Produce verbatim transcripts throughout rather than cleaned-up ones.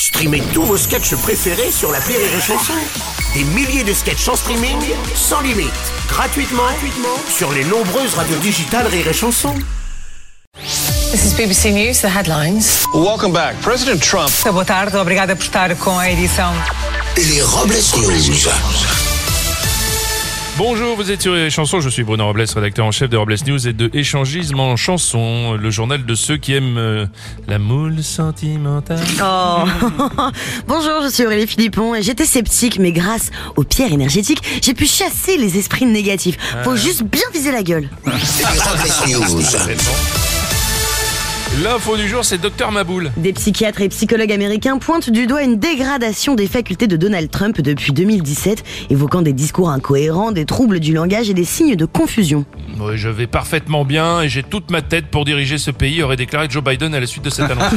Streamez tous vos sketchs préférés sur l'appli Rire et Chanson. Des milliers de sketchs en streaming, sans limite, gratuitement, gratuitement sur les nombreuses radios digitales Rire et Chanson. This is B B C News, the headlines. Welcome back. President Trump. Boa tarde, obrigada por estar com a edição. Les Robles News. Bonjour, vous êtes sur les chansons, je suis Bruno Robles, rédacteur en chef de Robles News et de Échangisme en chansons, le journal de ceux qui aiment euh, la moule sentimentale. Oh. Bonjour, je suis Aurélie Philippon et j'étais sceptique, mais grâce aux pierres énergétiques, j'ai pu chasser les esprits négatifs. Faut Ah. juste bien viser la gueule. Les Robles News. L'info du jour, c'est Docteur Maboul. Des psychiatres et psychologues américains pointent du doigt une dégradation des facultés de Donald Trump depuis deux mille dix-sept, évoquant des discours incohérents, des troubles du langage et des signes de confusion. Oui, je vais parfaitement bien et j'ai toute ma tête pour diriger ce pays, aurait déclaré Joe Biden à la suite de cette annonce.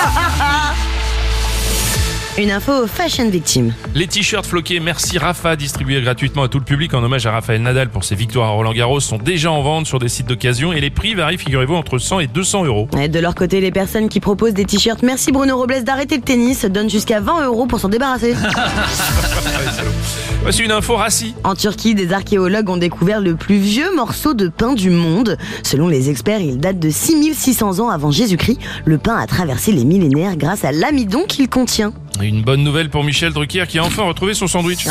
Une info fashion victime. Les t-shirts floqués Merci Rafa, distribués gratuitement à tout le public en hommage à Rafael Nadal pour ses victoires à Roland-Garros, sont déjà en vente sur des sites d'occasion et les prix varient, figurez-vous, entre cent et deux cents euros. Et de leur côté, les personnes qui proposent des t-shirts Merci Bruno Robles d'arrêter le tennis donnent jusqu'à vingt euros pour s'en débarrasser. Voici une info rassis. En Turquie, des archéologues ont découvert le plus vieux morceau de pain du monde. Selon les experts, il date de six mille six cents ans avant Jésus-Christ. Le pain a traversé les millénaires grâce à l'amidon qu'il contient. Une bonne nouvelle pour Michel Drucker qui a enfin retrouvé son sandwich.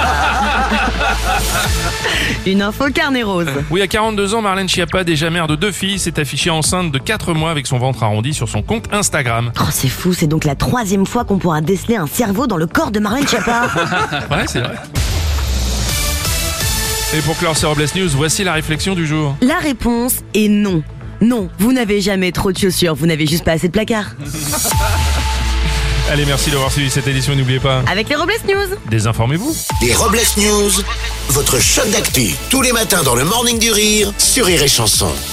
Une info carnet rose. Oui, à quarante-deux ans, Marlène Schiappa, déjà mère de deux filles, s'est affichée enceinte de quatre mois avec son ventre arrondi sur son compte Instagram. Oh, c'est fou, c'est donc la troisième fois qu'on pourra déceler un cerveau dans le corps de Marlène Schiappa. Ouais, c'est vrai. Et pour clore ces Robles News, voici la réflexion du jour. La réponse est non. Non, vous n'avez jamais trop de chaussures, vous n'avez juste pas assez de placards. Allez, merci d'avoir suivi cette édition et n'oubliez pas, Avec les Robles News. désinformez-vous. Les Robles News, votre shot d'actu, tous les matins dans le Morning du Rire sur Rire et Chanson.